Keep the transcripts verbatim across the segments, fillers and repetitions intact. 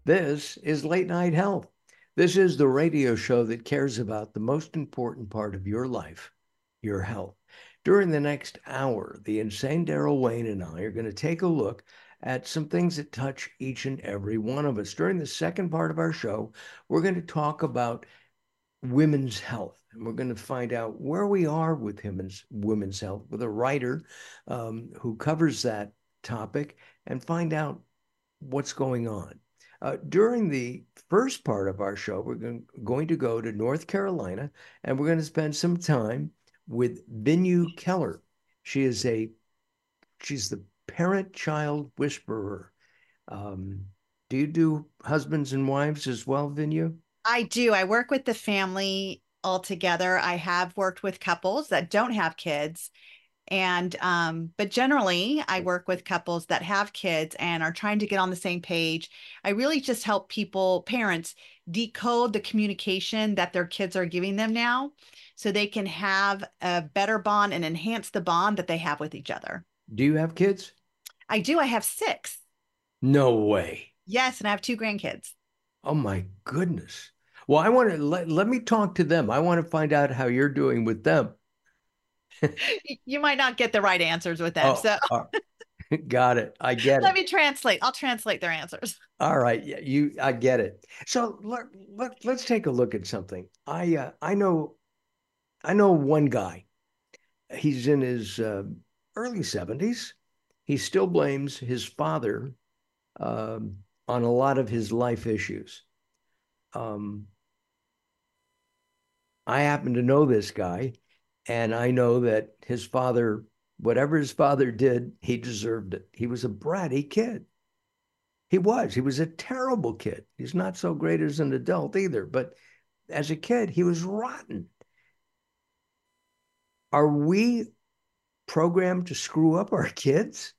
This is Late Night Health. This is the radio show that cares about the most important part of your life, your health. During the next hour, the insane Daryl Wayne and I are going to take a look at some things that touch each and every one of us. During the second part of our show, we're going to talk about women's health, and we're going to find out where we are with women's women's health with a writer um, who covers that topic and find out what's going on. Uh, during the first part of our show, we're going, going to go to North Carolina and we're going to spend some time with Vinu Keller. She is a she's the parent-child whisperer. Um, do you do husbands and wives as well, Vinu? I do. I work with the family altogether. I have worked with couples that don't have kids. And, um, but generally, I work with couples that have kids and are trying to get on the same page. I really just help people, parents, decode the communication that their kids are giving them now so they can have a better bond and enhance the bond that they have with each other. Do you have kids? I do. I have six. No way. Yes. And I have two grandkids. Oh my goodness. Well, I want to let, let me talk to them. I want to find out how you're doing with them. You might not get the right answers with them. Oh, So uh, got it. I get let it. me translate. I'll translate their answers. All right, yeah, you, I get it. So let, let, let's take a look at something. I uh, I know I know one guy. He's in his uh, early seventies. He still blames his father um, on a lot of his life issues. Um, I happen to know this guy, and I know that his father, whatever his father did, he deserved it. He was a bratty kid. He was. He was a terrible kid. He's not so great as an adult either, but as a kid, he was rotten. Are we programmed to screw up our kids?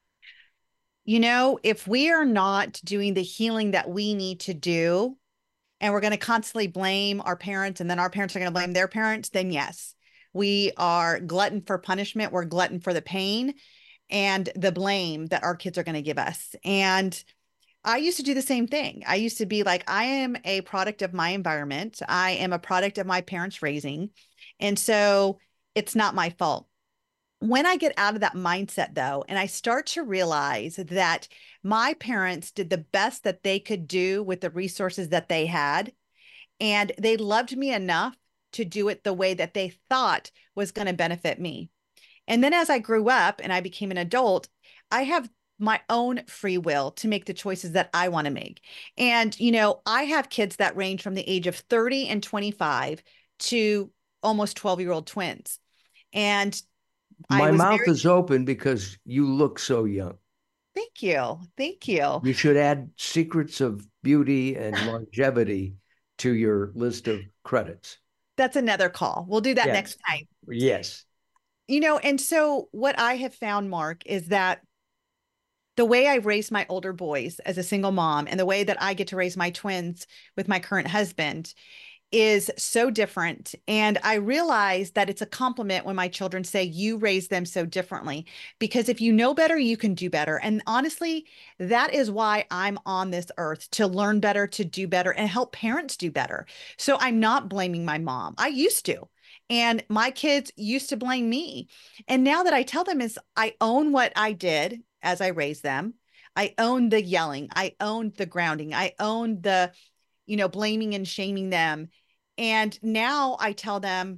You know, if we are not doing the healing that we need to do, and we're going to constantly blame our parents, and then our parents are going to blame their parents, then yes, we are glutton for punishment. We're glutton for the pain and the blame that our kids are going to give us. And I used to do the same thing. I used to be like, I am a product of my environment. I am a product of my parents' raising. And so it's not my fault. When I get out of that mindset, though, and I start to realize that my parents did the best that they could do with the resources that they had, and they loved me enough to do it the way that they thought was going to benefit me. And then as I grew up and I became an adult, I have my own free will to make the choices that I want to make. And, you know, I have kids that range from the age of thirty and twenty-five to almost twelve year old twins. And I My was mouth very, is open because you look so young. thank you. Thank you. You should add secrets of beauty and longevity to your list of credits. That's another call. We'll do that Yes. next time. Yes. You know, and so what I have found, Mark, is that the way I raised my older boys as a single mom and the way that I get to raise my twins with my current husband is so different. And I realize that it's a compliment when my children say, you raise them so differently, because if you know better, you can do better. And honestly, that is why I'm on this earth, to learn better, to do better, and help parents do better. So I'm not blaming my mom. I used to. And my kids used to blame me. And now that I tell them is I own what I did as I raised them. I own the yelling. I owned the grounding. I owned the, you know, blaming and shaming them. And now I tell them,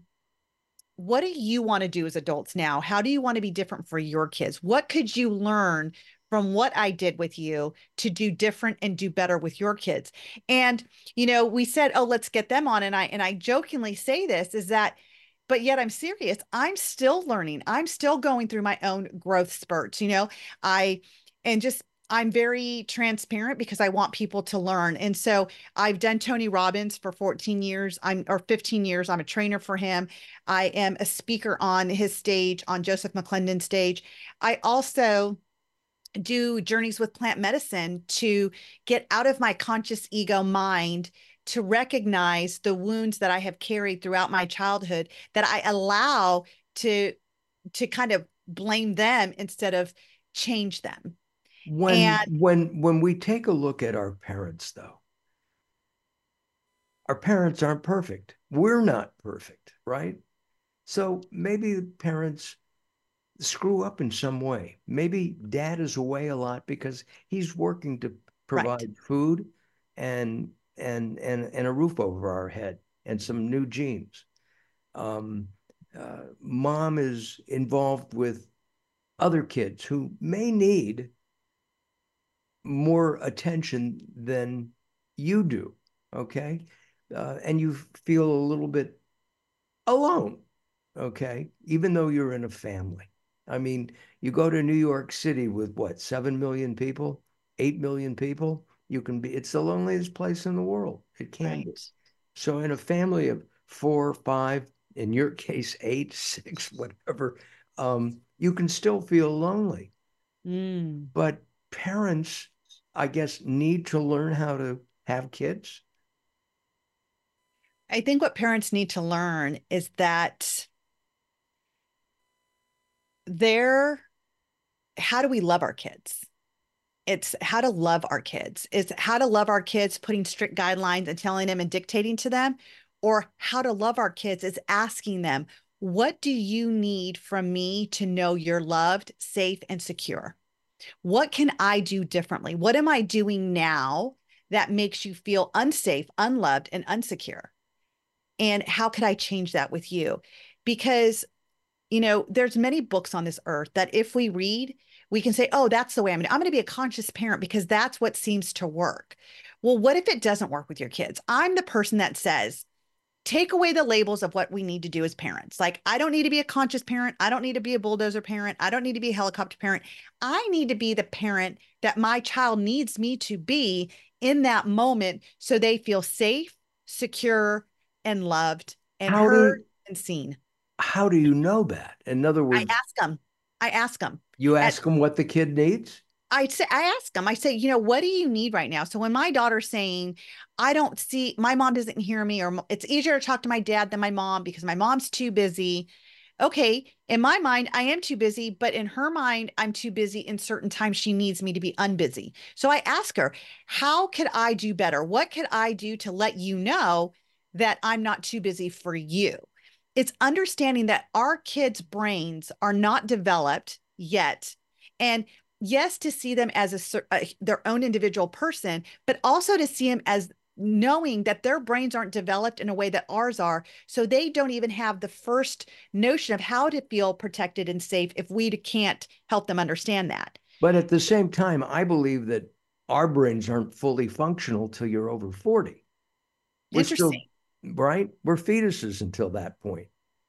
what do you want to do as adults now? How do you want to be different for your kids? What could you learn from what I did with you to do different and do better with your kids? And, you know, we said, oh, let's get them on. And I, and I jokingly say this is that, but yet I'm serious. I'm still learning. I'm still going through my own growth spurts, you know, I, and just I'm very transparent because I want people to learn. And so I've done Tony Robbins for fourteen years. I'm or fifteen years. I'm a trainer for him. I am a speaker on his stage, on Joseph McClendon's stage. I also do journeys with plant medicine to get out of my conscious ego mind, to recognize the wounds that I have carried throughout my childhood that I allow to to kind of blame them instead of change them. When And when when we take a look at our parents, though, our parents aren't perfect. We're not perfect, right? So maybe the parents screw up in some way. Maybe dad is away a lot because he's working to right, provide food and and and and a roof over our head and some new jeans. Um, uh, Mom is involved with other kids who may need more attention than you do. Okay. Uh, and you feel a little bit alone. Okay. Even though you're in a family. I mean, you go to New York City with what, seven million people, eight million people? You can be, it's the loneliest place in the world. It can be. right. So, in a family of four, five, in your case, eight, six, whatever, um, you can still feel lonely. Mm. But parents, I guess, need to learn how to have kids. I think what parents need to learn is that they're, how do we love our kids? It's how to love our kids. It's how to love our kids, putting strict guidelines and telling them and dictating to them, or how to love our kids is asking them, what do you need from me to know you're loved, safe, and secure? What can I do differently? What am I doing now that makes you feel unsafe, unloved, and unsecure? And how could I change that with you? Because, you know, there's many books on this earth that if we read, we can say, oh, that's the way I'm going to, I'm going to be a conscious parent because that's what seems to work. Well, what if it doesn't work with your kids? I'm the person that says, take away the labels of what we need to do as parents. Like, I don't need to be a conscious parent. I don't need to be a bulldozer parent. I don't need to be a helicopter parent. I need to be the parent that my child needs me to be in that moment so they feel safe, secure, and loved and How heard do and seen. how do you know that? In other I words, ask them. I ask them you at ask them what the kid needs? I say I ask them, I say, you know, what do you need right now? So when my daughter's saying, I don't see my mom doesn't hear me, or it's easier to talk to my dad than my mom because my mom's too busy. Okay, in my mind, I am too busy, but in her mind, I'm too busy in certain times she needs me to be unbusy. So I ask her, how could I do better? What could I do to let you know that I'm not too busy for you? It's understanding that our kids' brains are not developed yet. And yes, to see them as a, a their own individual person, but also to see them as knowing that their brains aren't developed in a way that ours are. So they don't even have the first notion of how to feel protected and safe if we can't help them understand that. But at the same time, I believe that our brains aren't fully functional till you're over forty. We're Interesting. still, right? We're fetuses until that point.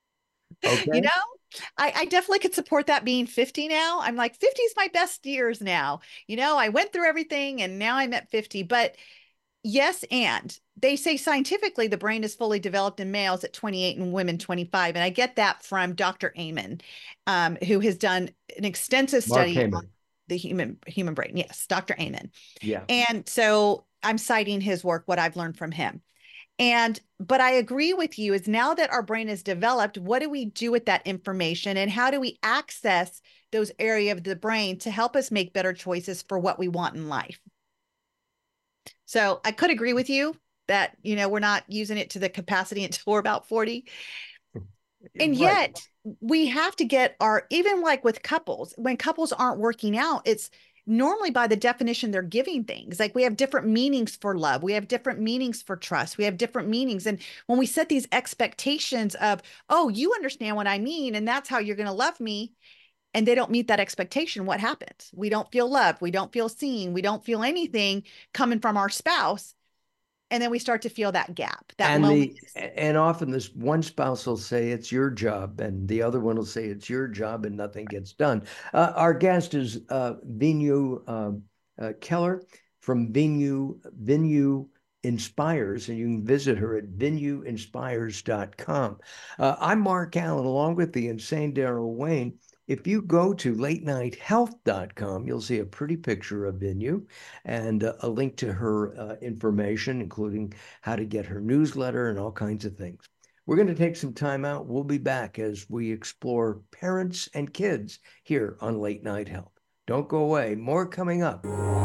You know, Okay. I, I definitely could support that being fifty now. I'm like, fifty is my best years now. You know, I went through everything and now I'm at fifty. But yes, and they say scientifically the brain is fully developed in males at twenty-eight and women twenty-five. And I get that from Doctor Amen, um, who has done an extensive Mark study on Heyman. the human human brain. Yes, Doctor Amen. Yeah. And so I'm citing his work, what I've learned from him. And but I agree with you is now that our brain is developed, what do we do with that information and how do we access those areas of the brain to help us make better choices for what we want in life? So I could agree with you that, you know, we're not using it to the capacity until we're about forty. And Right. yet we have to get our, even like with couples, when couples aren't working out, it's normally by the definition they're giving things. Like we have different meanings for love, we have different meanings for trust, we have different meanings. And when we set these expectations of, oh, you understand what I mean, and that's how you're going to love me, and they don't meet that expectation, what happens? We don't feel loved, we don't feel seen, we don't feel anything coming from our spouse. And then we start to feel that gap, that And the loneliness. and often this one spouse will say it's your job, and the other one will say it's your job, and nothing gets done. Uh, our guest is uh, Vinu uh, uh, Keller from Vinu Vinu Inspires, and you can visit her at vinu inspires dot com. Uh, I'm Mark Allen, along with the insane Daryl Wayne. If you go to late night health dot com, you'll see a pretty picture of Vinu and uh, a link to her uh, information, including how to get her newsletter and all kinds of things. We're going to take some time out. We'll be back as we explore parents and kids here on Late Night Health. Don't go away. More coming up.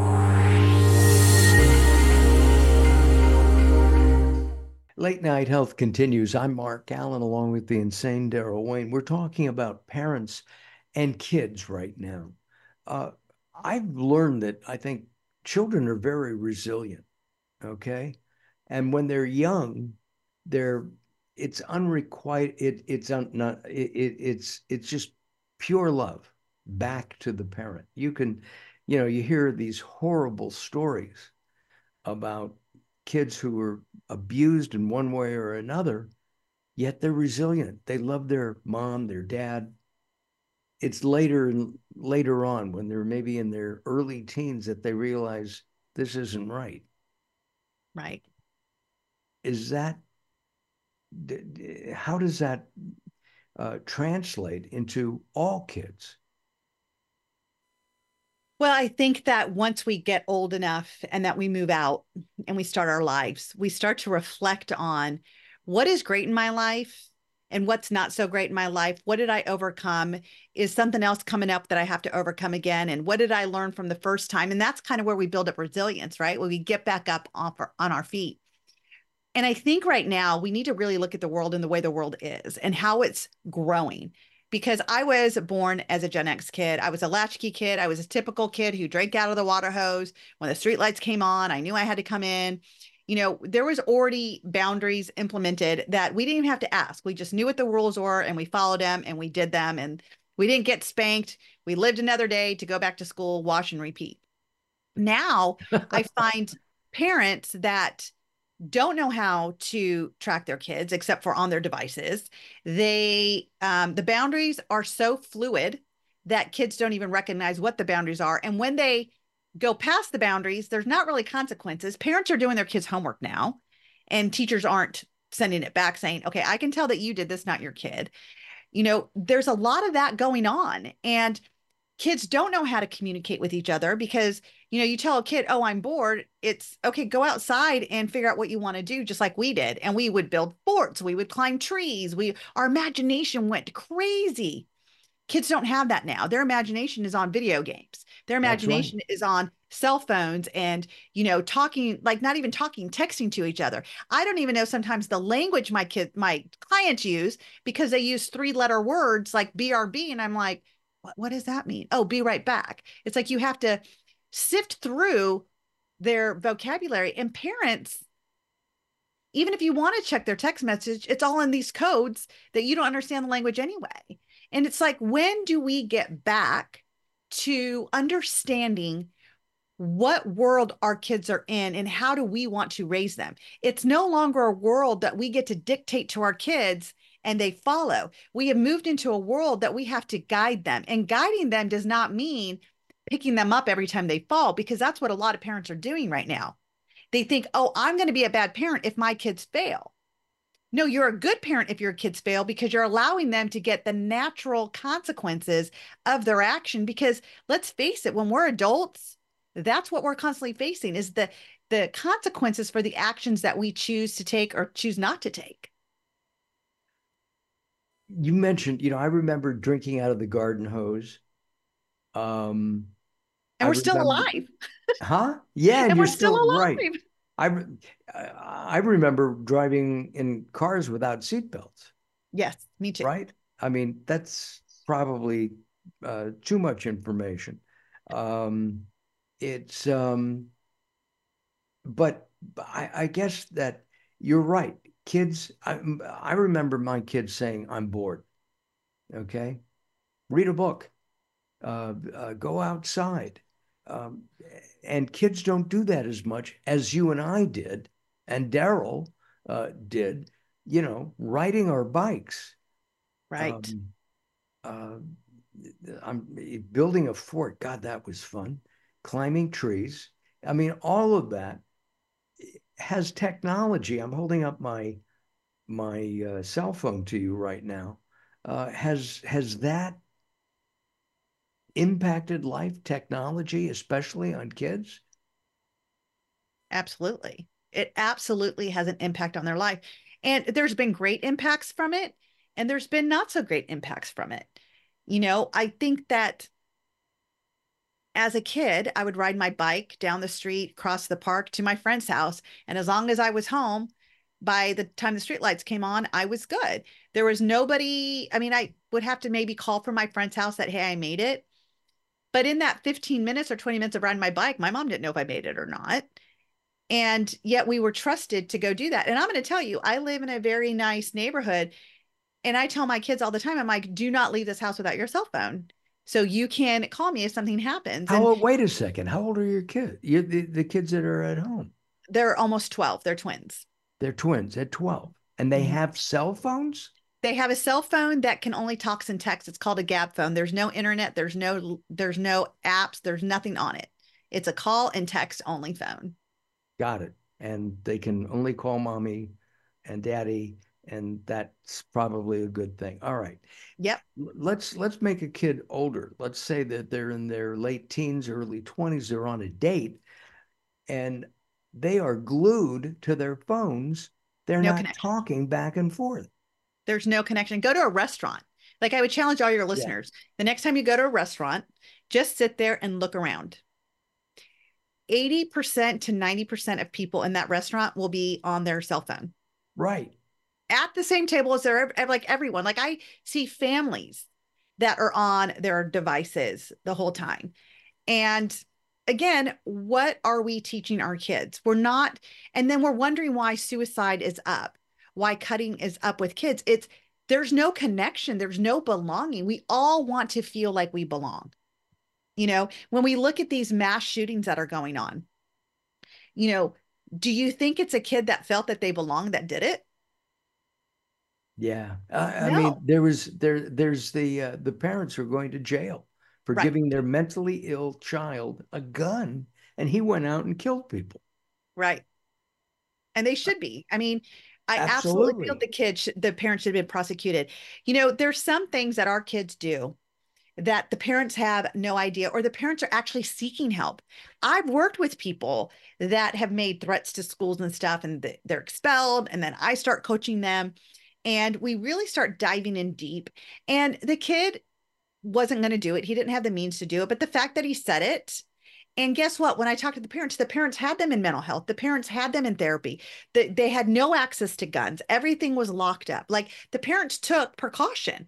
Late Night Health continues. I'm Mark Allen, along with the insane Daryl Wayne. We're talking about parents and kids right now. Uh, I've learned that I think children are very resilient. Okay, and when they're young, they're it's unrequited. It it's un, not it, it it's it's just pure love back to the parent. You can, you know, you hear these horrible stories about kids who were abused in one way or another, yet they're resilient. They love their mom, their dad. It's later and later on when they're maybe in their early teens that they realize this isn't right. Right. Is that how does that uh, translate into all kids? Well, I think that once we get old enough and that we move out and we start our lives, we start to reflect on what is great in my life and what's not so great in my life. What did I overcome? Is something else coming up that I have to overcome again? And what did I learn from the first time? And that's kind of where we build up resilience, right? When we get back up off our, on our feet. And I think right now we need to really look at the world and the way the world is and how it's growing. Because I was born as a Gen X kid. I was a latchkey kid. I was a typical kid who drank out of the water hose. When the streetlights came on, I knew I had to come in. You know, there was already boundaries implemented that we didn't even have to ask. We just knew what the rules were and we followed them and we did them. And we didn't get spanked. We lived another day to go back to school, wash and repeat. Now I find parents that don't know how to track their kids except for on their devices. They um, the boundaries are so fluid that kids don't even recognize what the boundaries are. And when they go past the boundaries, there's not really consequences. Parents are doing their kids' homework now, and teachers aren't sending it back saying, okay, I can tell that you did this, not your kid. You know, there's a lot of that going on. And kids don't know how to communicate with each other because, you know, you tell a kid, oh, I'm bored. It's okay, go outside and figure out what you want to do, just like we did. And we would build forts, we would climb trees. We, our imagination went crazy. Kids don't have that now. Their imagination is on video games. Their That's right. imagination is on cell phones and, you know, talking, like not even talking, texting to each other. I don't even know sometimes the language my kid, my clients use because they use three letter words like B R B. And I'm like, what, what does that mean? Oh, be right back. It's like you have to sift through their vocabulary, and parents, even if you want to check their text message, it's all in these codes that you don't understand the language anyway. And it's like, when do we get back to understanding what world our kids are in and how do we want to raise them? It's no longer a world that we get to dictate to our kids and they follow. We have moved into a world that we have to guide them. And guiding them does not mean picking them up every time they fall, because that's what a lot of parents are doing right now. They think, oh, I'm going to be a bad parent if my kids fail. No, you're a good parent if your kids fail because you're allowing them to get the natural consequences of their action. Because let's face it, when we're adults, that's what we're constantly facing is the the consequences for the actions that we choose to take or choose not to take. You mentioned, you know, I remember drinking out of the garden hose. Um, And I we're still remember, alive. huh? Yeah, and And you're we're still still right. alive. I I remember driving in cars without seatbelts, Yes, me too. right? I mean, that's probably uh, too much information. Um, it's um, but I, I guess that you're right. Kids, I, I remember my kids saying, "I'm bored." Okay, read a book, uh, uh, go outside. Um, and kids don't do that as much as you and I did, and Daryl uh, did, you know, riding our bikes. Right. Um, uh, I'm building a fort. God, that was fun. Climbing trees. I mean, all of that has technology. I'm holding up my my uh, cell phone to you right now. Uh, has has that impacted life, technology, especially on kids? Absolutely. It absolutely has an impact on their life. And there's been great impacts from it, and there's been not so great impacts from it. You know, I think that as a kid, I would ride my bike down the street, cross the park to my friend's house. And as long as I was home, by the time the streetlights came on, I was good. There was nobody. I mean, I would have to maybe call from my friend's house that, hey, I made it. But in that fifteen minutes or twenty minutes of riding my bike, my mom didn't know if I made it or not. And yet we were trusted to go do that. And I'm going to tell you, I live in a very nice neighborhood. And I tell my kids all the time, I'm like, do not leave this house without your cell phone. So you can call me if something happens. How And old, wait a second. How old are your kids? You, the, the kids that are at home? they're almost twelve. They're twins. They're twins at twelve. And they Mhm. have cell phones? They have a cell phone that can only talk and text. It's called a gab phone. There's no internet. There's no, there's no apps. There's nothing on it. It's a call and text only phone. Got it. And they can only call mommy and daddy, and that's probably a good thing. All right. Yep. Let's let's make a kid older. Let's say that they're in their late teens, early twenties, they're on a date, and they are glued to their phones. They're No not connection. talking back and forth. There's no connection. Go to a restaurant. Like I would challenge all your Yeah. listeners. The next time you go to a restaurant, just sit there and look around. eighty percent to ninety percent of people in that restaurant will be on their cell phone Right. at the same table as they're like everyone. Like I see families that are on their devices the whole time. And again, what are we teaching our kids? We're not, and then we're wondering why suicide is up, why cutting is up with kids. It's there's no connection, there's no belonging. We all want to feel like we belong. You know, when we look at these mass shootings that are going on, you know, do you think it's a kid that felt that they belonged that did it? Yeah. I, I mean, No. there was there there's the uh, the parents who are going to jail for Right. giving their mentally ill child a gun, and he went out and killed people. Right. And they should be. I mean, I absolutely feel Absolutely. the kids, the parents should have been prosecuted. You know, there's some things that our kids do that the parents have no idea, or the parents are actually seeking help. I've worked with people that have made threats to schools and stuff, and they're expelled. And then I start coaching them, and we really start diving in deep. And the kid wasn't going to do it. He didn't have the means to do it. But the fact that he said it, and guess what? When I talked to the parents, the parents had them in mental health. The parents had them in therapy. The, they had no access to guns. Everything was locked up. Like the parents took precaution.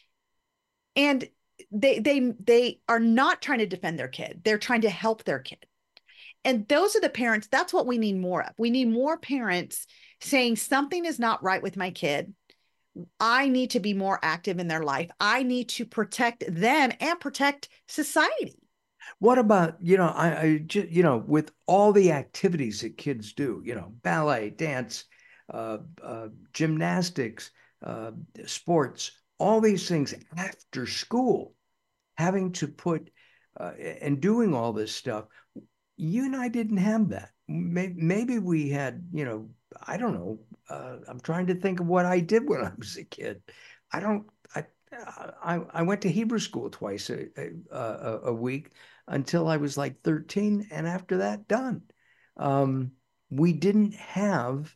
And they they they are not trying to defend their kid. They're trying to help their kid. And those are the parents. That's what we need more of. We need more parents saying something is not right with my kid. I need to be more active in their life. I need to protect them and protect society. What about, you know, I, I just, you know, with all the activities that kids do, you know, ballet, dance, uh, uh, gymnastics, uh, sports, all these things after school, having to put uh, and doing all this stuff. You and I didn't have that. Maybe, maybe we had, you know, I don't know. Uh, I'm trying to think of what I did when I was a kid. I don't. I I, I went to Hebrew school twice a, a, a week until I was like thirteen, and after that, done. Um, we didn't have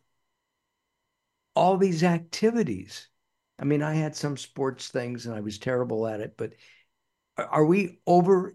all these activities. I mean, I had some sports things and I was terrible at it, but are we over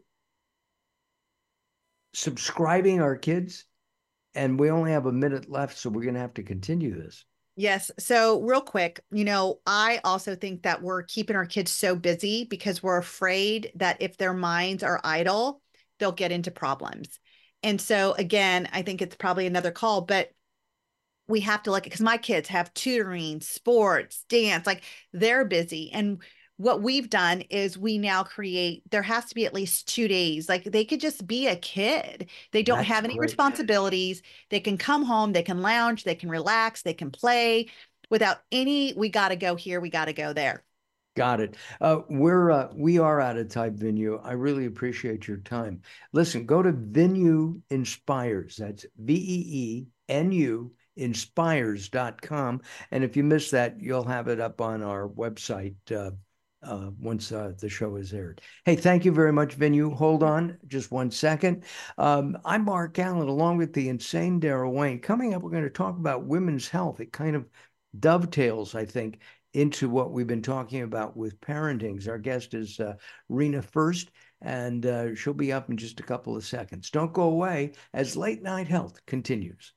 subscribing our kids? And we only have a minute left, so we're going to have to continue this. Yes. So, real quick, you know, I also think that we're keeping our kids so busy because we're afraid that if their minds are idle, they'll get into problems. And so, again, I think it's probably another call, but we have to look at because my kids have tutoring, sports, dance, like they're busy. And what we've done is we now create, there has to be at least two days. Like they could just be a kid. They don't That's have any great. responsibilities. They can come home, they can lounge, they can relax, they can play without any, we got to go here, we got to go there. Got it. Uh, we're uh, we are out of time, Venue. I really appreciate your time. Listen, go to Venue Inspires. That's V E E N U inspires dot com. And if you missed that, you'll have it up on our website uh, uh, once uh, the show is aired. Hey, thank you very much, Venue. Hold on just one second. Um, I'm Mark Allen, along with the insane Daryl Wayne. Coming up, we're going to talk about women's health. It kind of dovetails, I think, into what we've been talking about with parentings. Our guest is uh, Rena First. and uh, she'll be up in just a couple of seconds. Don't go away as Late Night Health continues.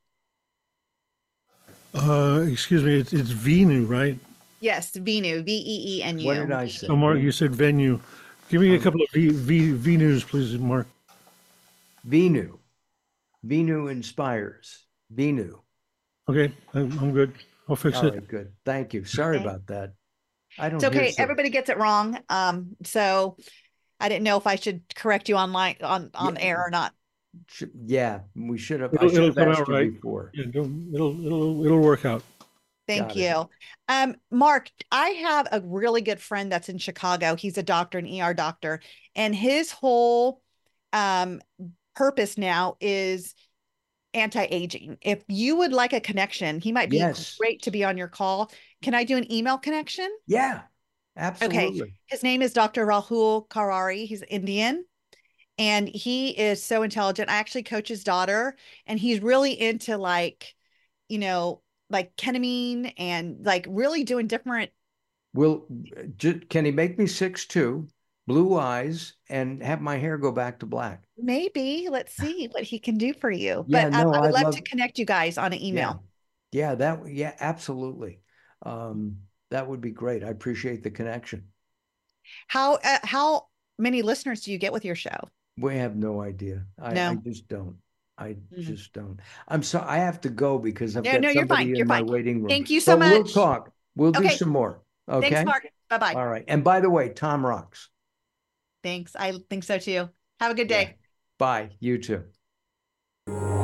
Uh, excuse me, it's, it's Venu, right? Yes, Venu, V E E N U. What did I say? Oh, Mark, you said venue. Give me a couple of V, v, Venus, please, Mark. Venu. Venu inspires. Venu. Okay, I'm, I'm good. I'll fix All it. right, good. Thank you. Sorry Okay. about that. I don't It's hear okay. so- Everybody gets it wrong. Um, so I didn't know if I should correct you online on on Yeah. air or not. Sh- Yeah, we should have. I It'll, should it'll have come asked out you right. before. Yeah, don't, it'll, it'll, it'll work out. Thank Got it. you. Um, Mark, I have a really good friend that's in Chicago. He's a doctor, an E R doctor, and his whole um purpose now is anti-aging. If you would like a connection, he might be Yes. great to be on your call. Can I do an email connection? Yeah, Okay. absolutely. His name is Doctor Rahul Karari. He's Indian and he is so intelligent. I actually coach his daughter and he's really into like, you know, like ketamine and like really doing different. Will j- can he make me six two, blue eyes, and have my hair go back to black? Maybe let's see what he can do for you. Yeah, But um, no, I would I'd love love- to connect you guys on an Yeah, email. yeah, that yeah, absolutely. Um, that would be great. I appreciate the connection. How uh, how many listeners do you get with your show? We have no idea. I, No. I just don't. I Mm. just don't. I'm sorry. I have to go because I've No, got no, you're somebody fine. in You're my fine. waiting room. Thank you so But we'll much. talk. We'll do Okay. some more. Okay. Thanks, Mark. Bye-bye. All right. And by the way, Tom rocks. Thanks. I think so too. Have a good Yeah. day. Bye. You too.